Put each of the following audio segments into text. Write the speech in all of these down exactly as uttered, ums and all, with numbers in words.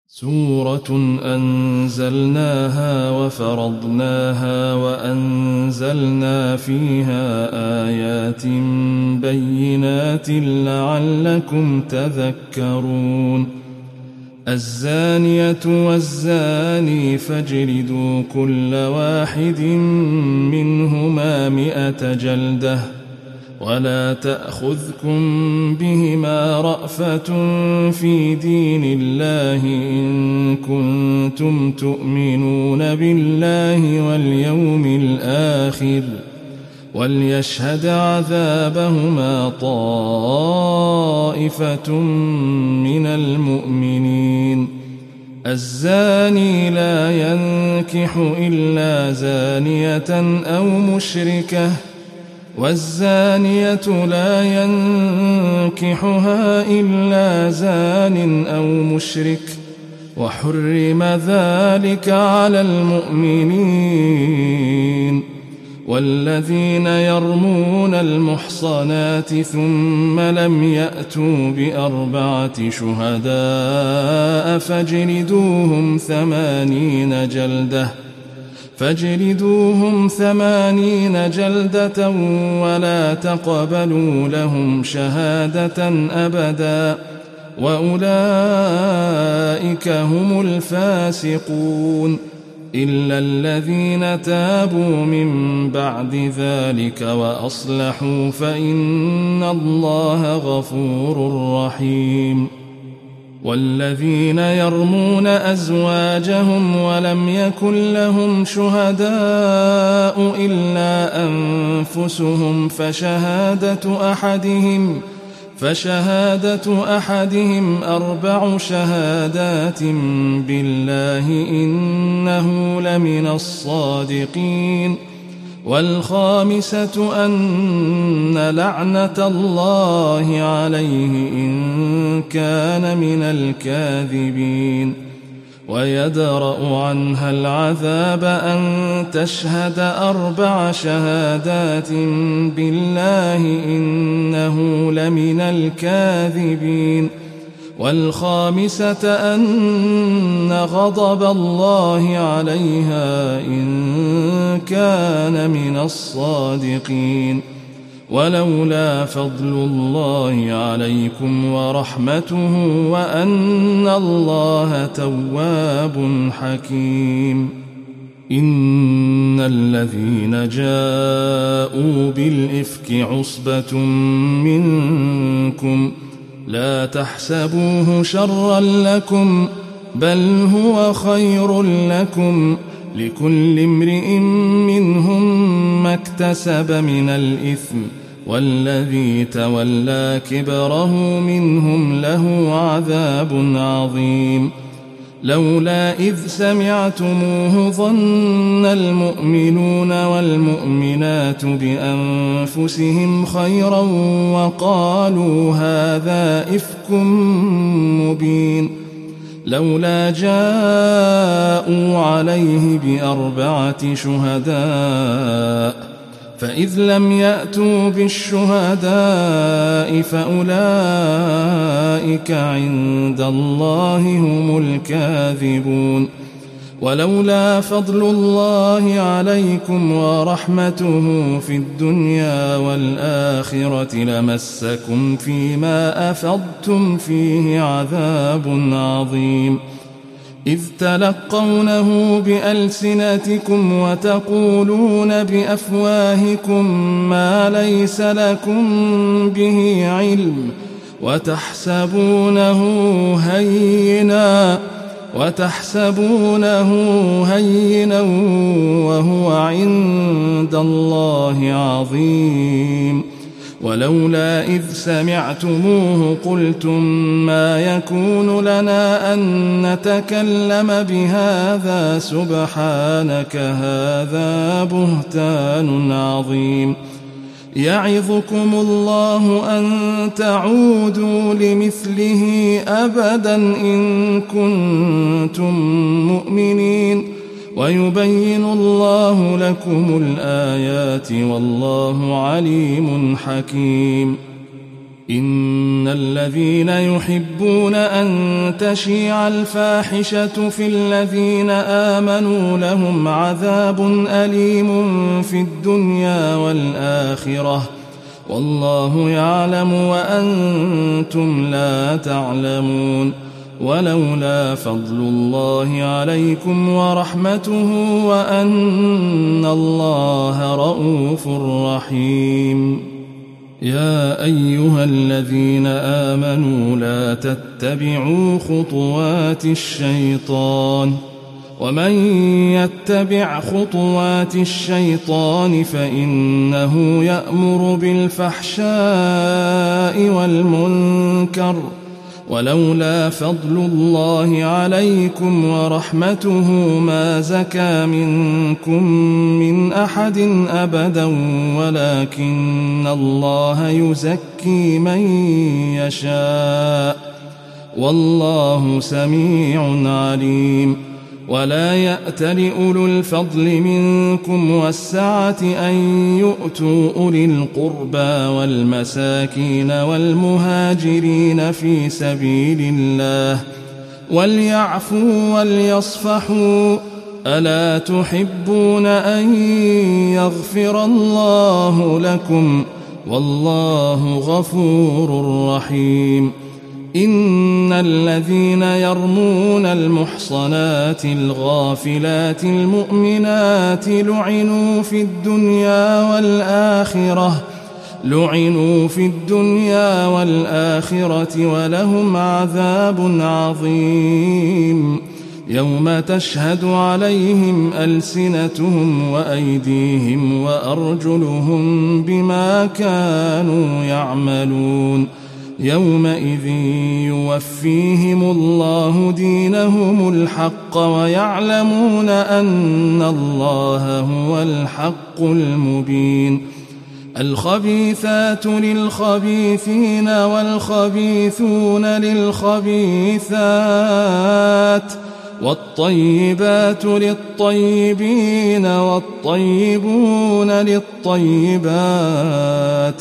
سورة أنزلناها وفرضناها وأنزلنا فيها آيات بينات لعلكم تذكرون. الزانية والزاني فاجلدوا كل واحد منهما مئة جلدة ولا تأخذكم بهما رأفة في دين الله إن كنتم تؤمنون بالله واليوم الآخر وليشهد عذابهما طائفة من المؤمنين. الزاني لا ينكح إلا زانية أو مشركة والزانية لا ينكحها إلا زان أو مشرك وحرم ذلك على المؤمنين. والذين يرمون المحصنات ثم لم يأتوا بأربعة شهداء فاجلدوهم ثمانين جلدة فاجلدوهم ثمانين جلدة ولا تقبلوا لهم شهادة أبدا وأولئك هم الفاسقون إلا الذين تابوا من بعد ذلك وأصلحوا فإن الله غفور رحيم. والذين يرمون أزواجهم ولم يكن لهم شهداء إلا أنفسهم فشهادة أحدهم فشهادة أحدهم أربع شهادات بالله إنه لمن الصادقين. والخامسة أن لعنة الله عليه إن كان من الكاذبين. ويدرأ عنها العذاب أن تشهد أربع شهادات بالله إنه لمن الكاذبين. والخامسة أن غضب الله عليها إن كان من الصادقين. ولولا فضل الله عليكم ورحمته وأن الله تواب حكيم. إن الذين جاءوا بالإفك عصبة منكم لا تحسبوه شرا لكم بل هو خير لكم لكل امرئ منهم ما اكتسب من الإثم والذي تولى كبره منهم له عذاب عظيم. لولا إذ سمعتموه ظن المؤمنون والمؤمنات بأنفسهم خيرا وقالوا هذا إفك مبين. لولا جاءوا عليه بأربعة شهداء فإذ لم يأتوا بالشهداء فأولئك عند الله هم الكاذبون. ولولا فضل الله عليكم ورحمته في الدنيا والآخرة لمسكم فيما أفضتم فيه عذاب عظيم. إذ تلقونه بألسنتكم وتقولون بأفواهكم ما ليس لكم به علم وتحسبونه هينا وتحسبونه هينا وهو عند الله عظيم. ولولا إذ سمعتموه قلتم ما يكون لنا أن نتكلم بهذا سبحانك هذا بهتان عظيم. يعظكم الله أن تعودوا لمثله أبدا إن كنتم مؤمنين ويبين الله لكم الآيات والله عليم حكيم. إن الذين يحبون أن تشيع الفاحشة في الذين آمنوا لهم عذاب أليم في الدنيا والآخرة والله يعلم وأنتم لا تعلمون. ولولا فضل الله عليكم ورحمته وأن الله رءوف رحيم. يا أيها الذين آمنوا لا تتبعوا خطوات الشيطان ومن يتبع خطوات الشيطان فإنه يأمر بالفحشاء والمنكر ولولا فضل الله عليكم ورحمته ما زكى منكم من أحد أبدا ولكن الله يزكي من يشاء والله سميع عليم. ولا يأتل أولو الفضل منكم والسعة أن يؤتوا أولي القربى والمساكين والمهاجرين في سبيل الله وليعفوا وليصفحوا ألا تحبون أن يغفر الله لكم والله غفور رحيم. إن الذين يرمون المحصنات الغافلات المؤمنات لعنوا في الدنيا والآخرة لعنوا في الدنيا والآخرة ولهم عذاب عظيم يوم تشهد عليهم ألسنتهم وأيديهم وأرجلهم بما كانوا يعملون يومئذ يوفيهم الله دينهم الحق ويعلمون أن الله هو الحق المبين. الخبيثات للخبيثين والخبيثون للخبيثات والطيبات للطيبين والطيبون للطيبات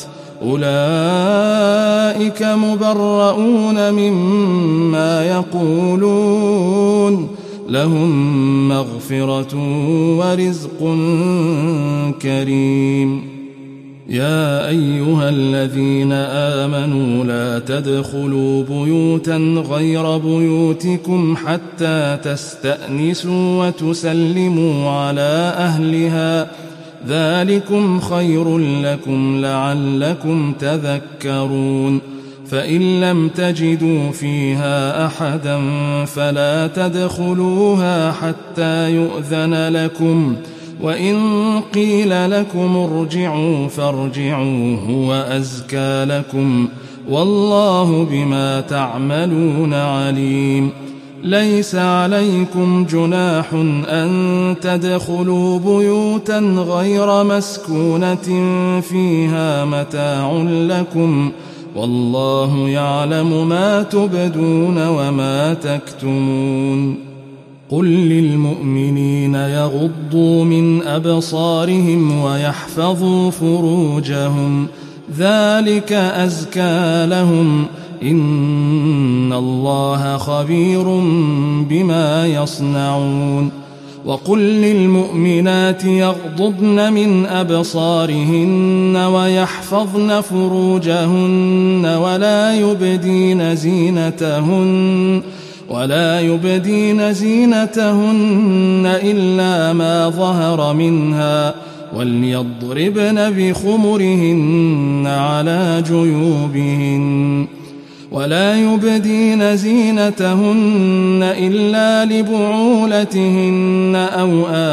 أولئك مبرؤون مما يقولون لهم مغفرة ورزق كريم. يا أيها الذين آمنوا لا تدخلوا بيوتا غير بيوتكم حتى تستأنسوا وتسلموا على أهلها ذلكم خير لكم لعلكم تذكرون. فإن لم تجدوا فيها أحدا فلا تدخلوها حتى يؤذن لكم وإن قيل لكم ارجعوا فارجعوا هو أزكى لكم والله بما تعملون عليم. ليس عليكم جناح أن تدخلوا بيوتا غير مسكونة فيها متاع لكم والله يعلم ما تبدون وما تكتمون. قل للمؤمنين يغضوا من أبصارهم ويحفظوا فروجهم ذلك أزكى لهم إن الله خبير بما يصنعون. وقل للمؤمنات يغضضن من أبصارهن ويحفظن فروجهن ولا يبدين زينتهن ولا يبدين زينتهن إلا ما ظهر منها وليضربن بخمرهن على جيوبهن ولا يبدين زينتهن إلا لبعولتهن أو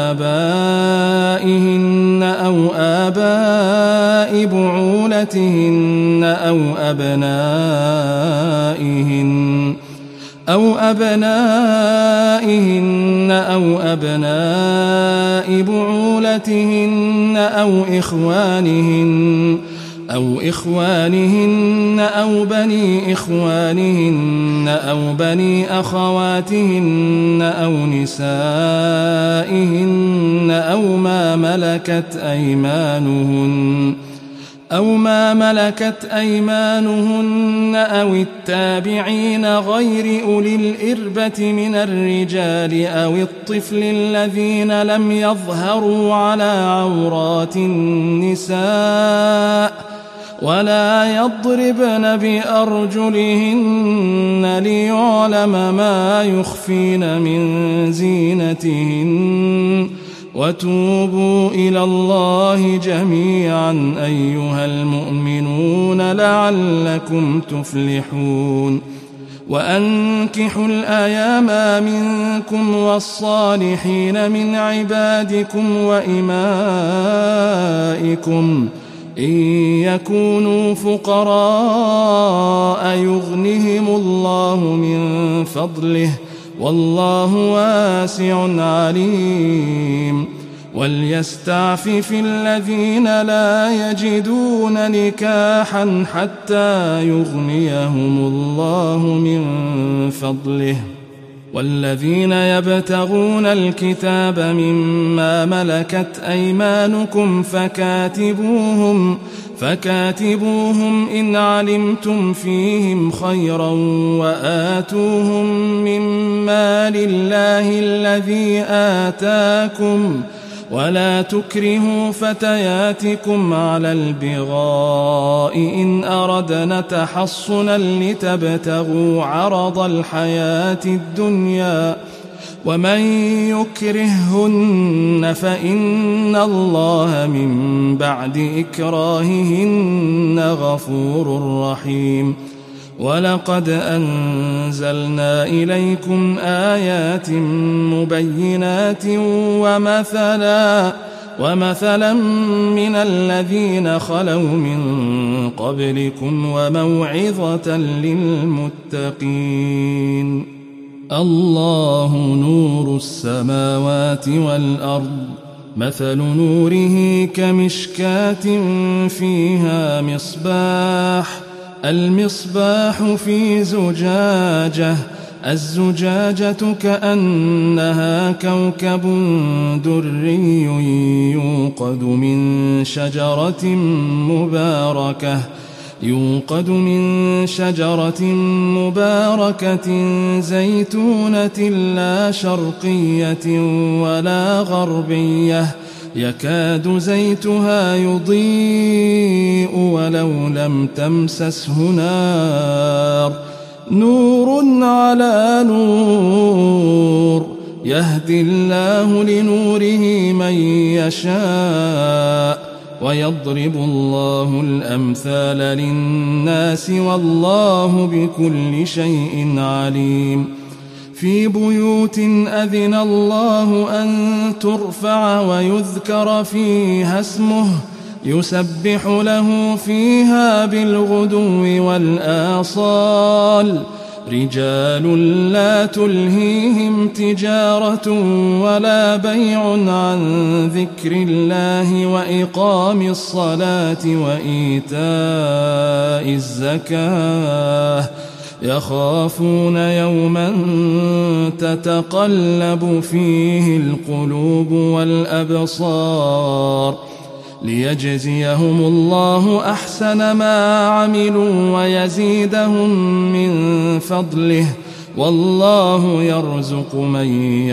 آبائهن أو آباء بعولتهن أو أبنائهن أو أبنائهن أو أبناء بعولتهن أو إخوانهن أو إخوانهن أو بني إخوانهن أو بني أخواتهن أو نسائهن أو ما ملكت أيمانهن أو ما ملكت أيمانهن أو التابعين غير أولي الإربة من الرجال أو الطفل الذين لم يظهروا على عورات النساء ولا يضربن بأرجلهن ليعلم ما يخفين من زينتهن وتوبوا إلى الله جميعا أيها المؤمنون لعلكم تفلحون وأنكحوا الأيام منكم والصالحين من عبادكم وإمائكم إن يكونوا فقراء يغنهم الله من فضله والله واسع عليم وليستعفف الذين لا يجدون نكاحا حتى يغنيهم الله من فضله والذين يبتغون الكتاب مما ملكت أيمانكم فكاتبوهم فكاتبوهم إن علمتم فيهم خيرا وآتوهم مما لله الذي آتاكم ولا تكرهوا فتياتكم على البغاء إن أردنا تحصنا لتبتغوا عرض الحياة الدنيا ومن يكرههن فإن الله من بعد إكراههن غفور رحيم ولقد أنزلنا إليكم آيات مبينات ومثلا ومثلا من الذين خلوا من قبلكم وموعظة للمتقين الله نور السماوات والأرض مثل نوره كمشكاة فيها مصباح المصباح في زجاجة الزجاجة كأنها كوكب دري يوقد من شجرة مباركة يوقد من شجرة مباركة زيتونة لا شرقية ولا غربية يكاد زيتها يضيء ولو لم تمسسه نار نور على نور يهدي الله لنوره من يشاء ويضرب الله الأمثال للناس والله بكل شيء عليم في بيوت أذن الله أن ترفع ويذكر فيها اسمه يسبح له فيها بالغدو والآصال رجال لا تلهيهم تجارة ولا بيع عن ذكر الله وإقام الصلاة وإيتاء الزكاة يخافون يوما تتقلب فيه القلوب والأبصار ليجزيهم الله أحسن ما عملوا ويزيدهم من فضله والله يرزق من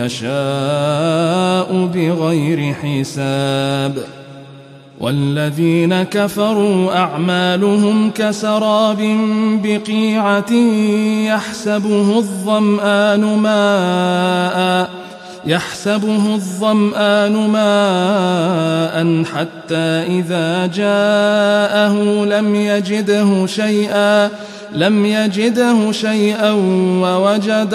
يشاء بغير حساب والذين كفروا أعمالهم كسراب بقيعة يحسبه الظمآن ماء يحسبه الظمآن ماء حتى إذا جاءه لم يجده شيئا لم يجده شيئا ووجد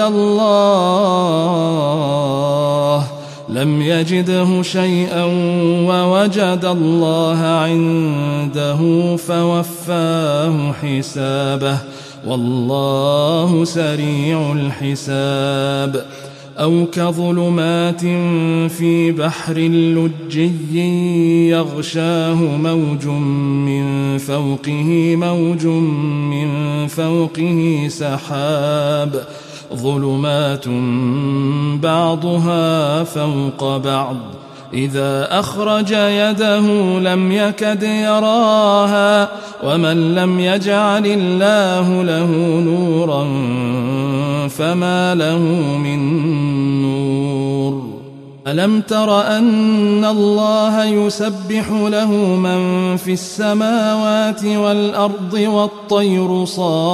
الله لم يجده شيئا ووجد الله عنده فوفاه حسابه والله سريع الحساب أو كظلمات في بحر لجي يغشاه موج من فوقه موج من فوقه سحاب ظلمات بعضها فوق بعض إذا أخرج يده لم يكد يراها ومن لم يجعل الله له نورا فما له من نور ألم تر أن الله يسبح له من في السماوات والأرض والطير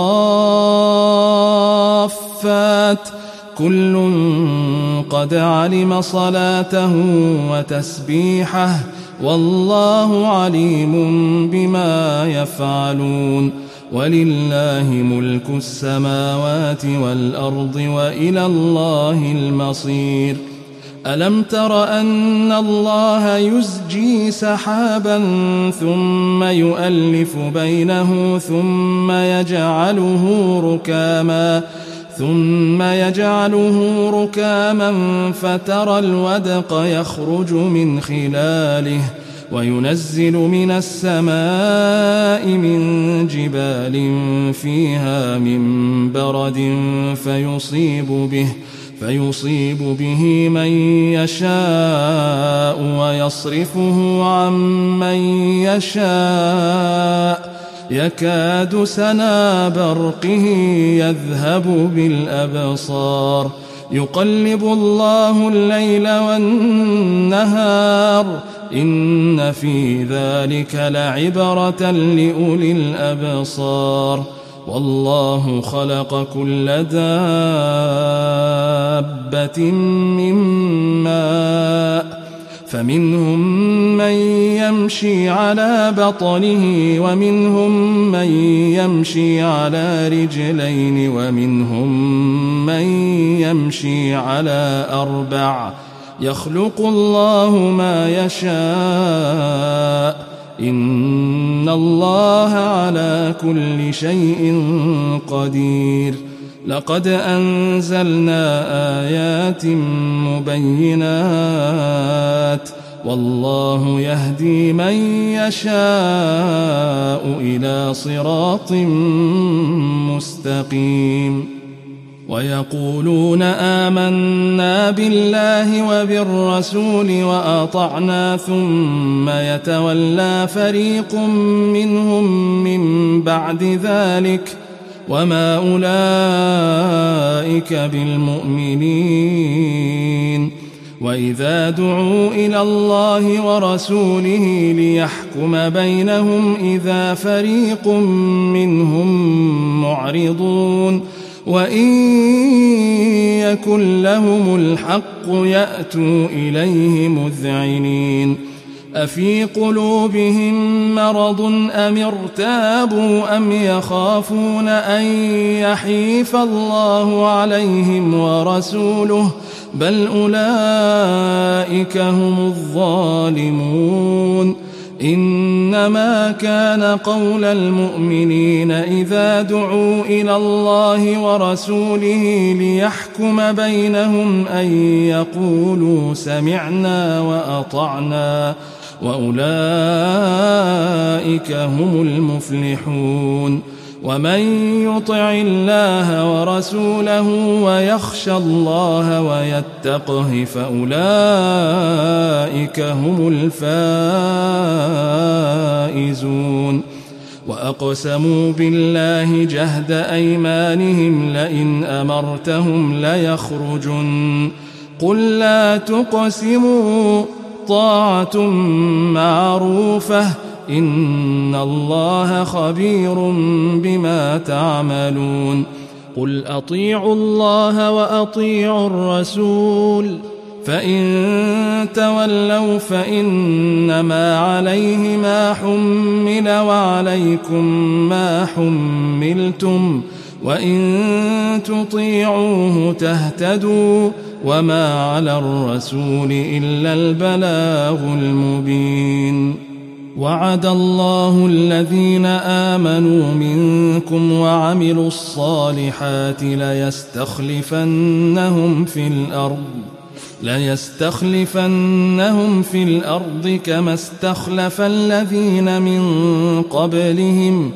صافات كل قد علم صلاته وتسبيحه والله عليم بما يفعلون ولله ملك السماوات والأرض وإلى الله المصير ألم تر أن الله يزجي سحابا ثم يؤلف بينه ثم يجعله ركاما ثم يجعله ركاما فترى الودق يخرج من خلاله وينزل من السماء من جبال فيها من برد فيصيب به فيصيب به من يشاء ويصرفه عن من يشاء يكاد سنا برقه يذهب بالأبصار يقلب الله الليل والنهار إن في ذلك لعبرة لأولي الأبصار والله خلق كل دابة من ماء فمنهم من يمشي على بطنه ومنهم من يمشي على رجلين ومنهم من يمشي على أربع يخلق الله ما يشاء إن الله على كل شيء قدير لقد أنزلنا آيات مبينات والله يهدي من يشاء إلى صراط مستقيم ويقولون آمنا بالله وبالرسول وأطعنا ثم يتولى فريق منهم من بعد ذلك وما أولئك بالمؤمنين وإذا دعوا إلى الله ورسوله ليحكم بينهم إذا فريق منهم معرضون وإن يكن لهم الحق يأتوا إليه مذعنين أفي قلوبهم مرض أم ارتابوا أم يخافون أن يحيف الله عليهم ورسوله بل أولئك هم الظالمون إنما كان قول المؤمنين إذا دعوا إلى الله ورسوله ليحكم بينهم أن يقولوا سمعنا وأطعنا وأولئك هم المفلحون ومن يطع الله ورسوله ويخشى الله ويتقه فأولئك هم الفائزون وأقسموا بالله جهد أيمانهم لئن أمرتهم ليخرجن قل لا تقسموا طاعة معروفة إن الله خبير بما تعملون قل أطيعوا الله وأطيعوا الرسول فإن تولوا فإنما عليه ما حمل وعليكم ما حملتم وإن تطيعوه تهتدوا وما على الرسول إلا البلاغ المبين وعد الله الذين آمنوا منكم وعملوا الصالحات ليستخلفنهم في الأرض ليستخلفنهم في الأرض كما استخلف الذين من قبلهم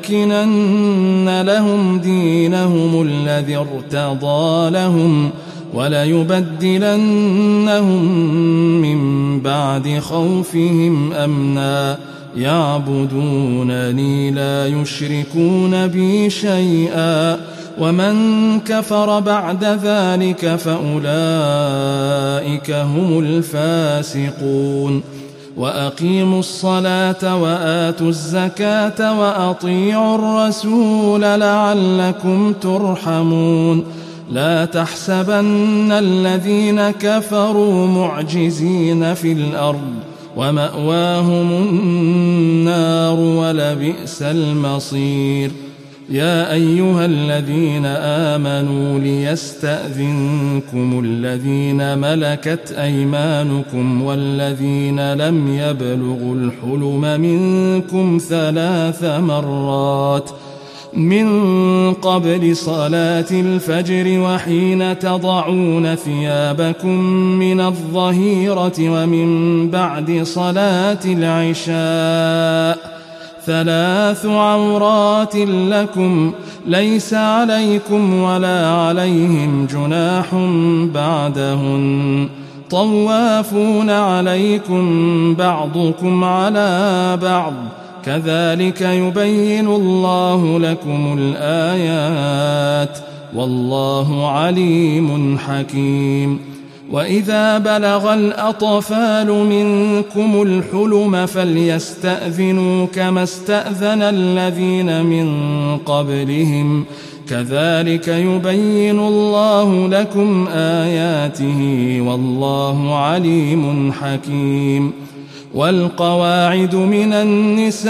وليمكنن لهم دينهم الذي ارتضى لهم وليبدلنهم من بعد خوفهم أمنا يعبدونني لا يشركون بي شيئا ومن كفر بعد ذلك فأولئك هم الفاسقون وأقيموا الصلاة وآتوا الزكاة وأطيعوا الرسول لعلكم ترحمون لا تحسبن الذين كفروا معجزين في الأرض ومأواهم النار ولبئس المصير يا أيها الذين آمنوا ليستأذنكم الذين ملكت أيمانكم والذين لم يبلغوا الحلم منكم ثلاث مرات من قبل صلاة الفجر وحين تضعون ثيابكم من الظهيرة ومن بعد صلاة العشاء ثلاث عورات لكم ليس عليكم ولا عليهم جناح بعدهن طوافون عليكم بعضكم على بعض كذلك يبين الله لكم الآيات والله عليم حكيم وإذا بلغ الأطفال منكم الحلم فليستأذنوا كما استأذن الذين من قبلهم كذلك يبين الله لكم آياته والله عليم حكيم والقواعد من النساء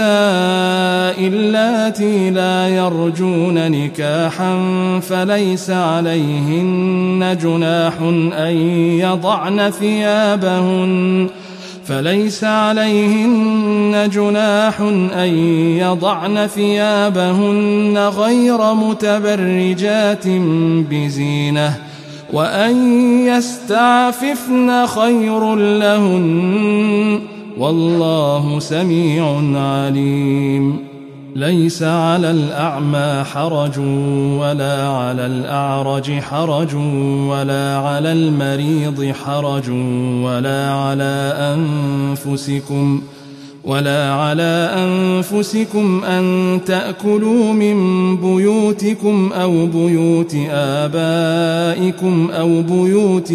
اللاتي لا يرجون نكاحا فليس عليهن جناح أن يضعن ثيابهن فليس عليهن جناح أن يضعن ثيابهن غير متبرجات بزينة وأن يستعففن خير لهن والله سميع عليم ليس على الأعمى حرج ولا على الأعرج حرج ولا على المريض حرج ولا على أنفسكم ولا على أنفسكم أن تأكلوا من بيوتكم أو بيوت آبائكم أو بيوت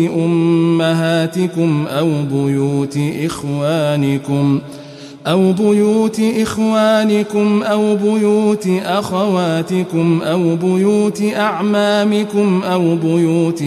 أمهاتكم أو بيوت إخوانكم أو بيوت إخوانكم أو بيوت أخواتكم أو بيوت أعمامكم أو بيوت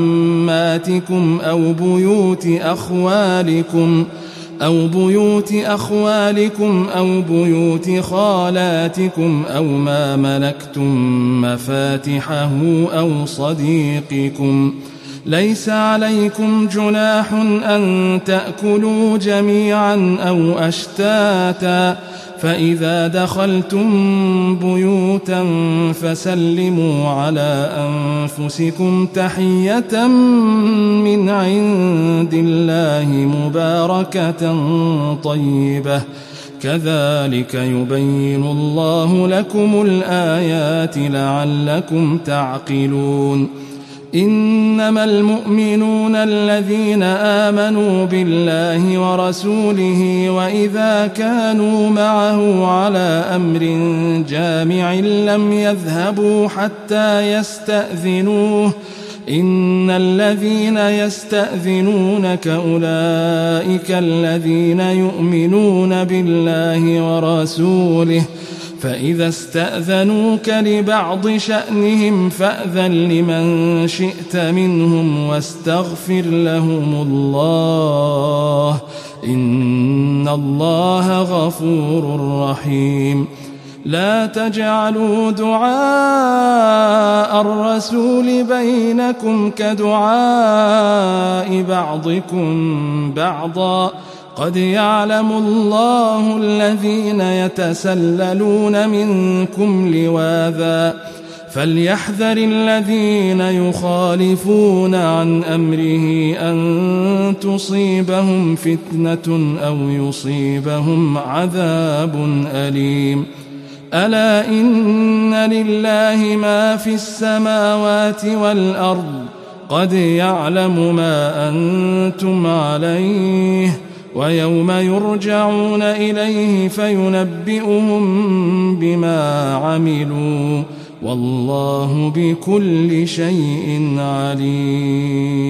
عماتكم أو بيوت أخوالكم أو بيوت أخوالكم أو بيوت خالاتكم أو ما ملكتم مفاتحه أو صديقكم ليس عليكم جناح أن تأكلوا جميعا أو أشتاتا فإذا دخلتم بيوتا فسلموا على أنفسكم تحية من عند الله مباركة طيبة كذلك يبين الله لكم الآيات لعلكم تعقلون إنما المؤمنون الذين آمنوا بالله ورسوله وإذا كانوا معه على أمر جامع لم يذهبوا حتى يستأذنوه إن الذين يستأذنونك أولئك الذين يؤمنون بالله ورسوله فإذا استأذنوك لبعض شأنهم فأذن لمن شئت منهم واستغفر لهم الله إن الله غفور رحيم لا تجعلوا دعاء الرسول بينكم كدعاء بعضكم بعضا قد يعلم الله الذين يتسللون منكم لواذا فليحذر الذين يخالفون عن أمره أن تصيبهم فتنة أو يصيبهم عذاب أليم ألا إن لله ما في السماوات والأرض قد يعلم ما أنتم عليه ويوم يرجعون إليه فينبئهم بما عملوا والله بكل شيء عليم.